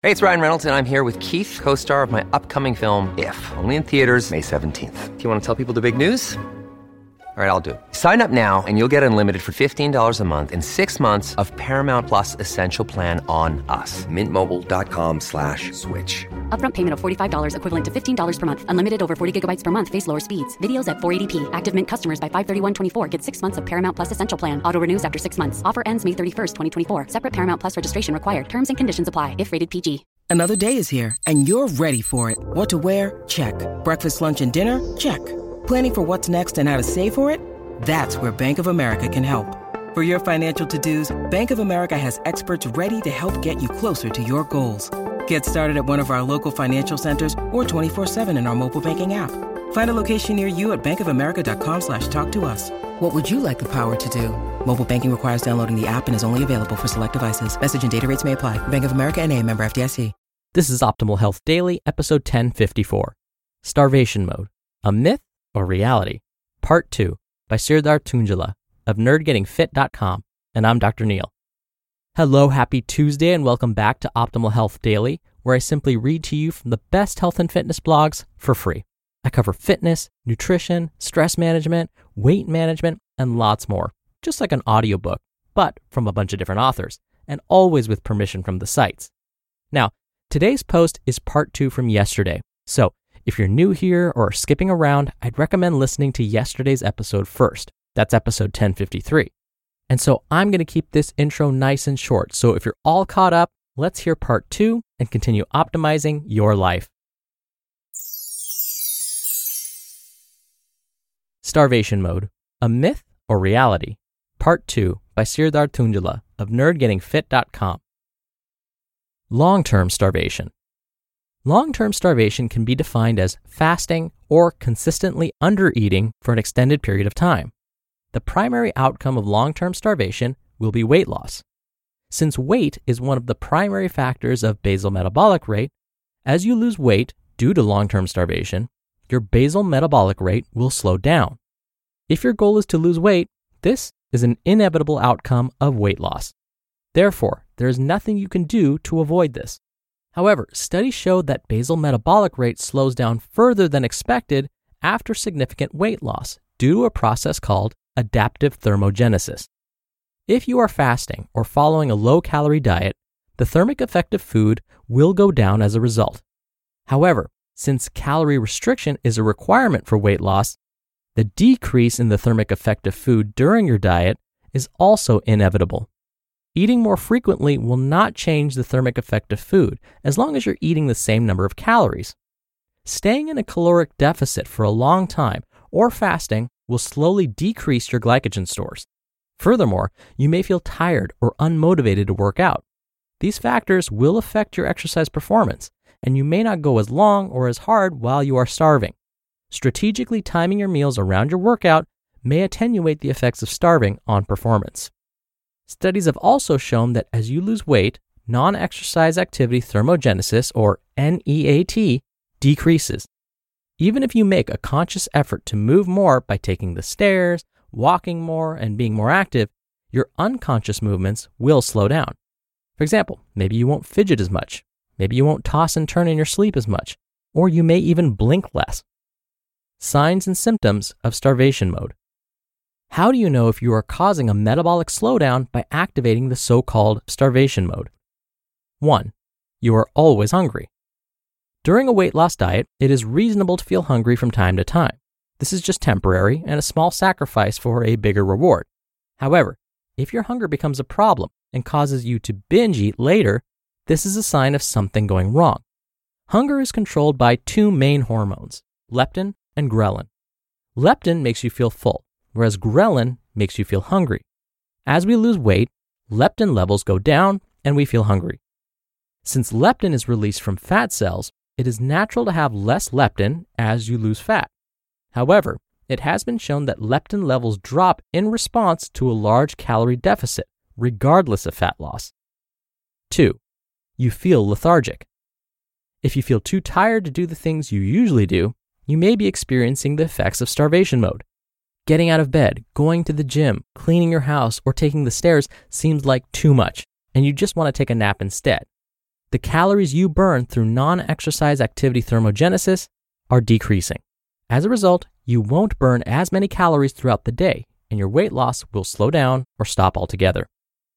Hey, it's Ryan Reynolds, and I'm here with Keith, co-star of my upcoming film, If, only in theaters May 17th. Do you want to tell people the big news? All right, I'll do it. Sign up now and you'll get unlimited for $15 a month and 6 months of Paramount Plus Essential Plan on us. MintMobile.com/switch. Upfront payment of $45 equivalent to $15 per month. Unlimited over 40 gigabytes per month. Face lower speeds. Videos at 480p. Active Mint customers by 531.24 get 6 months of Paramount Plus Essential Plan. Auto renews after 6 months. Offer ends May 31st, 2024. Separate Paramount Plus registration required. Terms and conditions apply if rated PG. Another day is here, and you're ready for it. What to wear? Check. Breakfast, lunch, and dinner? Check. Planning for what's next and how to save for it? That's where Bank of America can help. For your financial to-dos, Bank of America has experts ready to help get you closer to your goals. Get started at one of our local financial centers or 24/7 in our mobile banking app. Find a location near you at bankofamerica.com/talktous. What would you like the power to do? Mobile banking requires downloading the app and is only available for select devices. Message and data rates may apply. Bank of America N.A., member FDIC. This is Optimal Health Daily, episode 1054, Starvation Mode, a Myth or Reality, Part 2, by Sirdhar Tunjula of nerdgettingfit.com, and I'm Dr. Neil. Hello, happy Tuesday, and welcome back to Optimal Health Daily, where I simply read to you from the best health and fitness blogs for free. I cover fitness, nutrition, stress management, weight management, and lots more, just like an audiobook, but from a bunch of different authors, and always with permission from the sites. Now, today's post is part 2 from yesterday, so if you're new here or skipping around, I'd recommend listening to yesterday's episode first. That's episode 1053. And so I'm going to keep this intro nice and short, so if you're all caught up, let's hear part 2 and continue optimizing your life. Starvation Mode, a Myth or Reality, Part 2 by Sirdhar Tunjula of nerdgettingfit.com. Long-term starvation. Long-term starvation can be defined as fasting or consistently undereating for an extended period of time. The primary outcome of long-term starvation will be weight loss. Since weight is one of the primary factors of basal metabolic rate, as you lose weight due to long-term starvation, your basal metabolic rate will slow down. If your goal is to lose weight, this is an inevitable outcome of weight loss. Therefore, there is nothing you can do to avoid this. However, studies show that basal metabolic rate slows down further than expected after significant weight loss due to a process called adaptive thermogenesis. If you are fasting or following a low-calorie diet, the thermic effect of food will go down as a result. However, since calorie restriction is a requirement for weight loss, the decrease in the thermic effect of food during your diet is also inevitable. Eating more frequently will not change the thermic effect of food as long as you're eating the same number of calories. Staying in a caloric deficit for a long time or fasting will slowly decrease your glycogen stores. Furthermore, you may feel tired or unmotivated to work out. These factors will affect your exercise performance, and you may not go as long or as hard while you are starving. Strategically timing your meals around your workout may attenuate the effects of starving on performance. Studies have also shown that as you lose weight, non-exercise activity thermogenesis, or NEAT, decreases. Even if you make a conscious effort to move more by taking the stairs, walking more, and being more active, your unconscious movements will slow down. For example, maybe you won't fidget as much, maybe you won't toss and turn in your sleep as much, or you may even blink less. Signs and symptoms of starvation mode. How do you know if you are causing a metabolic slowdown by activating the so-called starvation mode? 1. You are always hungry. During a weight loss diet, it is reasonable to feel hungry from time to time. This is just temporary and a small sacrifice for a bigger reward. However, if your hunger becomes a problem and causes you to binge eat later, this is a sign of something going wrong. Hunger is controlled by 2 main hormones, leptin and ghrelin. Leptin makes you feel full, whereas ghrelin makes you feel hungry. As we lose weight, leptin levels go down and we feel hungry. Since leptin is released from fat cells, it is natural to have less leptin as you lose fat. However, it has been shown that leptin levels drop in response to a large calorie deficit, regardless of fat loss. 2. You feel lethargic. If you feel too tired to do the things you usually do, you may be experiencing the effects of starvation mode. Getting out of bed, going to the gym, cleaning your house, or taking the stairs seems like too much, and you just want to take a nap instead. the calories you burn through non-exercise activity thermogenesis are decreasing. As a result, you won't burn as many calories throughout the day, and your weight loss will slow down or stop altogether.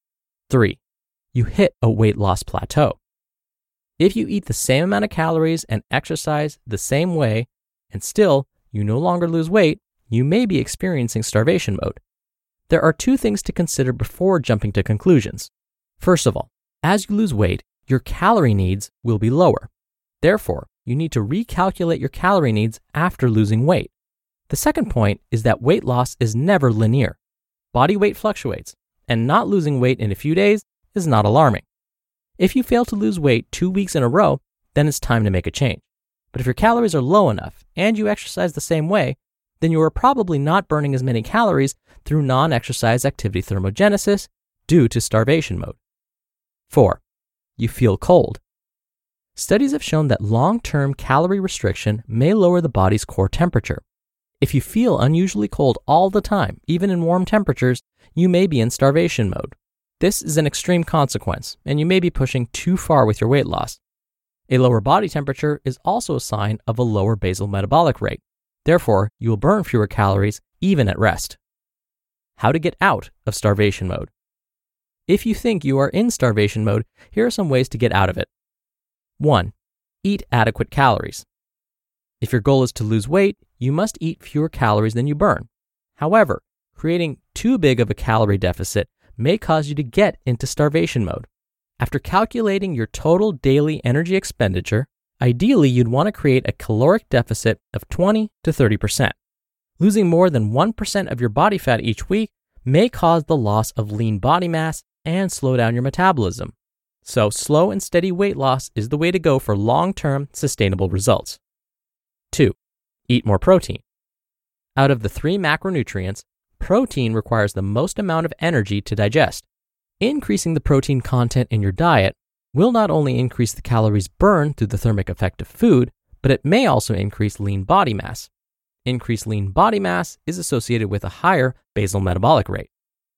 3. You hit a weight loss plateau. If you eat the same amount of calories and exercise the same way, and still you no longer lose weight, you may be experiencing starvation mode. There are 2 things to consider before jumping to conclusions. First of all, as you lose weight, your calorie needs will be lower. Therefore, you need to recalculate your calorie needs after losing weight. The second point is that weight loss is never linear. Body weight fluctuates, and not losing weight in a few days is not alarming. If you fail to lose weight 2 weeks in a row, then it's time to make a change. But if your calories are low enough and you exercise the same way, then you are probably not burning as many calories through non-exercise activity thermogenesis due to starvation mode. 4. You feel cold. Studies have shown that long-term calorie restriction may lower the body's core temperature. If you feel unusually cold all the time, even in warm temperatures, you may be in starvation mode. This is an extreme consequence, and you may be pushing too far with your weight loss. A lower body temperature is also a sign of a lower basal metabolic rate. Therefore, you will burn fewer calories even at rest. How to get out of starvation mode. If you think you are in starvation mode, here are some ways to get out of it. 1. Eat adequate calories. If your goal is to lose weight, you must eat fewer calories than you burn. However, creating too big of a calorie deficit may cause you to get into starvation mode. After calculating your total daily energy expenditure, ideally you'd want to create a caloric deficit of 20 to 30%. Losing more than 1% of your body fat each week may cause the loss of lean body mass and slow down your metabolism. So slow and steady weight loss is the way to go for long-term sustainable results. 2. Eat more protein. Out of the 3 macronutrients, protein requires the most amount of energy to digest. Increasing the protein content in your diet will not only increase the calories burned through the thermic effect of food, but it may also increase lean body mass. Increased lean body mass is associated with a higher basal metabolic rate.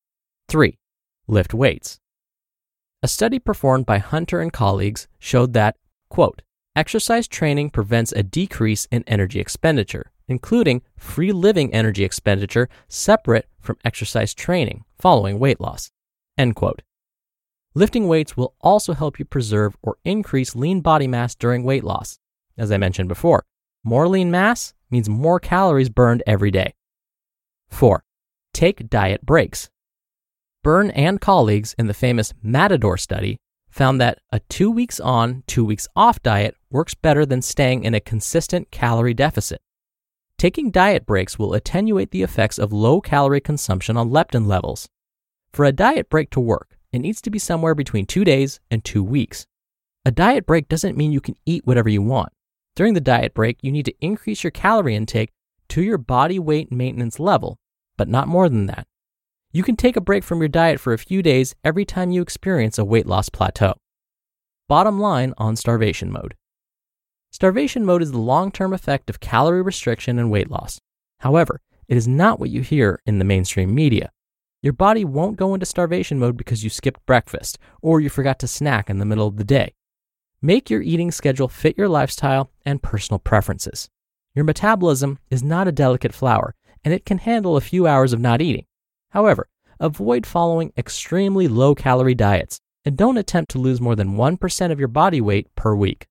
3. Lift weights. A study performed by Hunter and colleagues showed that, quote, exercise training prevents a decrease in energy expenditure, including free living energy expenditure separate from exercise training following weight loss, end quote. Lifting weights will also help you preserve or increase lean body mass during weight loss. As I mentioned before, more lean mass means more calories burned every day. 4. Take diet breaks. Byrne and colleagues in the famous Matador study found that a 2 weeks on, 2 weeks off diet works better than staying in a consistent calorie deficit. Taking diet breaks will attenuate the effects of low-calorie consumption on leptin levels. For a diet break to work, it needs to be somewhere between 2 days and 2 weeks. A diet break doesn't mean you can eat whatever you want. During the diet break, you need to increase your calorie intake to your body weight maintenance level, but not more than that. You can take a break from your diet for a few days every time you experience a weight loss plateau. Bottom line on starvation mode. Starvation mode is the long-term effect of calorie restriction and weight loss. However, it is not what you hear in the mainstream media. Your body won't go into starvation mode because you skipped breakfast or you forgot to snack in the middle of the day. Make your eating schedule fit your lifestyle and personal preferences. Your metabolism is not a delicate flower, and it can handle a few hours of not eating. However, avoid following extremely low-calorie diets and don't attempt to lose more than 1% of your body weight per week.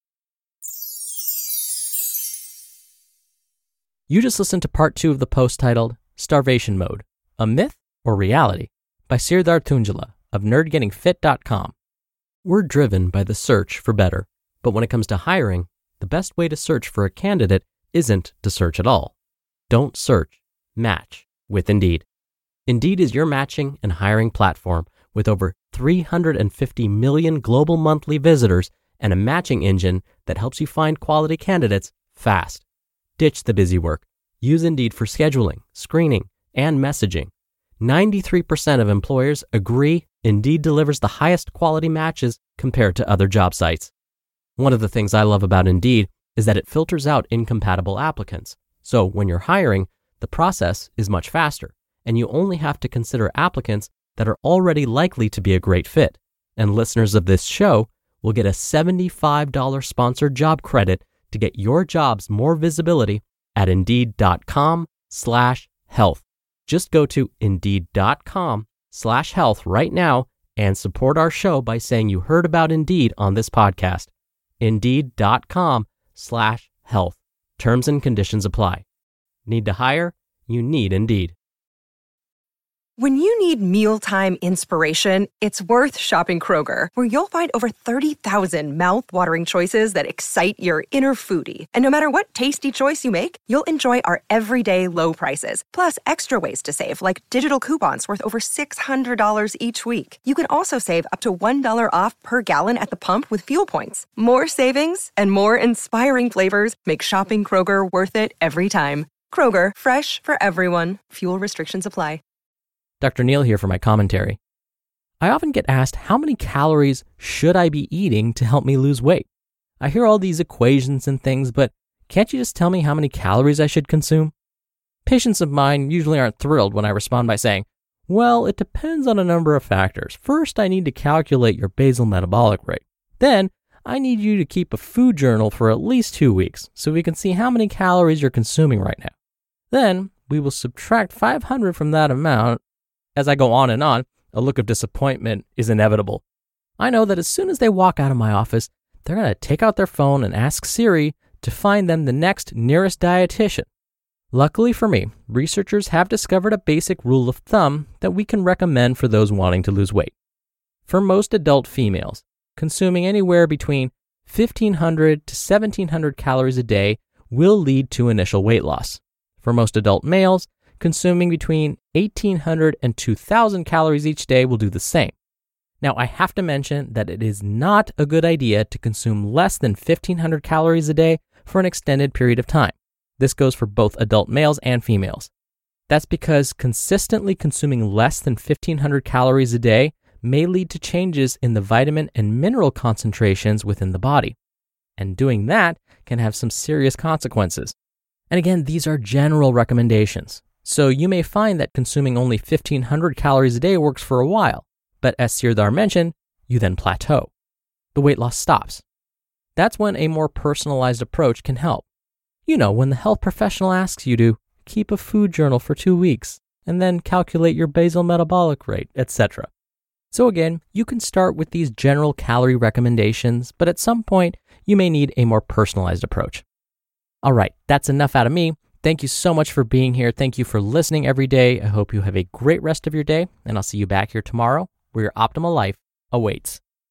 You just listened to part 2 of the post titled Starvation Mode, a Myth or Reality by Sirdhar Thunjala of nerdgettingfit.com. We're driven by the search for better, but when it comes to hiring, the best way to search for a candidate isn't to search at all. Don't search, match with Indeed. Indeed is your matching and hiring platform with over 350 million global monthly visitors and a matching engine that helps you find quality candidates fast. Ditch the busy work. Use Indeed for scheduling, screening, and messaging. 93% of employers agree Indeed delivers the highest quality matches compared to other job sites. One of the things I love about Indeed is that it filters out incompatible applicants. So when you're hiring, the process is much faster, and you only have to consider applicants that are already likely to be a great fit. And listeners of this show will get a $75 sponsored job credit to get your jobs more visibility at Indeed.com/health. Just go to Indeed.com/health right now and support our show by saying you heard about Indeed on this podcast. Indeed.com/health. Terms and conditions apply. Need to hire? You need Indeed. When you need mealtime inspiration, it's worth shopping Kroger, where you'll find over 30,000 mouth-watering choices that excite your inner foodie. And no matter what tasty choice you make, you'll enjoy our everyday low prices, plus extra ways to save, like digital coupons worth over $600 each week. You can also save up to $1 off per gallon at the pump with fuel points. More savings and more inspiring flavors make shopping Kroger worth it every time. Kroger, fresh for everyone. Fuel restrictions apply. Dr. Neal here for my commentary. I often get asked how many calories should I be eating to help me lose weight? I hear all these equations and things, but can't you just tell me how many calories I should consume? Patients of mine usually aren't thrilled when I respond by saying, well, it depends on a number of factors. First, I need to calculate your basal metabolic rate. Then, I need you to keep a food journal for at least 2 weeks so we can see how many calories you're consuming right now. Then, we will subtract 500 from that amount. As I go on, a look of disappointment is inevitable. I know that as soon as they walk out of my office, they're going to take out their phone and ask Siri to find them the next nearest dietitian. Luckily for me, researchers have discovered a basic rule of thumb that we can recommend for those wanting to lose weight. For most adult females, consuming anywhere between 1,500 to 1,700 calories a day will lead to initial weight loss. For most adult males, consuming between 1,800 and 2,000 calories each day will do the same. Now, I have to mention that it is not a good idea to consume less than 1,500 calories a day for an extended period of time. This goes for both adult males and females. That's because consistently consuming less than 1,500 calories a day may lead to changes in the vitamin and mineral concentrations within the body. And doing that can have some serious consequences. And again, these are general recommendations. So you may find that consuming only 1,500 calories a day works for a while, but as Sirdhar mentioned, you then plateau. The weight loss stops. That's when a more personalized approach can help. You know, when the health professional asks you to keep a food journal for 2 weeks and then calculate your basal metabolic rate, etc. So again, you can start with these general calorie recommendations, but at some point, you may need a more personalized approach. All right, that's enough out of me. Thank you so much for being here. Thank you for listening every day. I hope you have a great rest of your day, and I'll see you back here tomorrow where your optimal life awaits.